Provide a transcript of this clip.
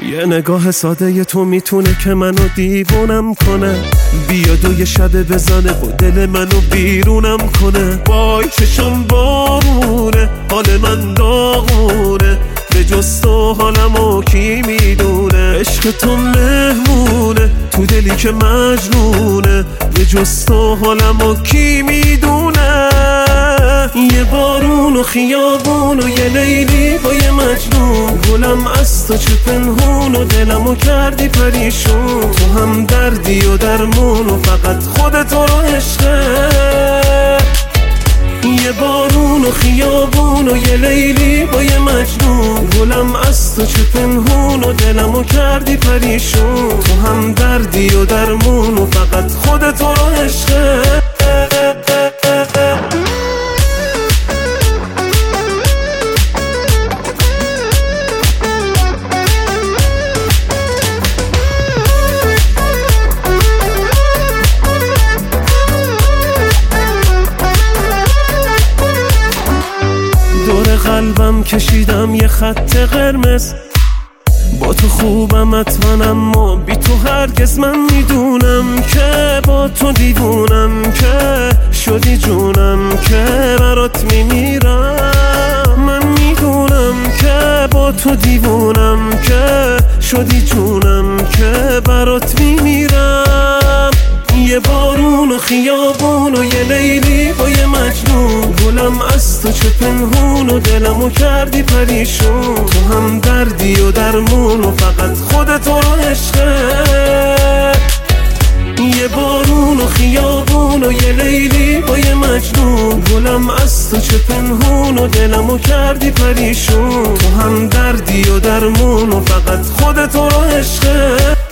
یه نگاه ساده تو میتونه که منو دیوونم کنه، بیاد و یه شب بزنه و دل منو بیرونم کنه. وای چشم بارونه، حال من داغونه، به جز تو حالمو کی میدونه. عشق تو مهمونه تو دلی که مجنونه، به جز تو حالمو کی میدونه. یه بارون و خیابون و یه لیلی با یه مجنون، گلم از تو چه پنهون و دلمو کردی پریشون. تو هم دردی و درمون و فقط خودت رو عشقه. یه بارون و خیابون و یه لیلی با یه مجنون، گلم از تو چه پنهون و دلمو کردی پریشون. تو هم دردی و درمون و فقط خودت رو عشقه. دور قلبم کشیدم یه خط قرمز، با تو خوبم حتما اما بی تو هرگز. من میدونم که با تو دیوونم، که شدی جونم که برات میمیرم. من میدونم که با تو دیوونم، که شدی جونم که برات میمیرم. یه بارون و خیابون و یه لیلی با یه مجنون، گلم از تو چه پنهون و دلمو کردی پریشون. تو هم دردی و درمون و فقط خودت رو عشقه. یه بارون و خیابون و یه لیلی با یه مجنون، گلم از تو چه پنهون و دلمو کردی پریشون. تو هم دردی و درمون و فقط خودت رو عشقه.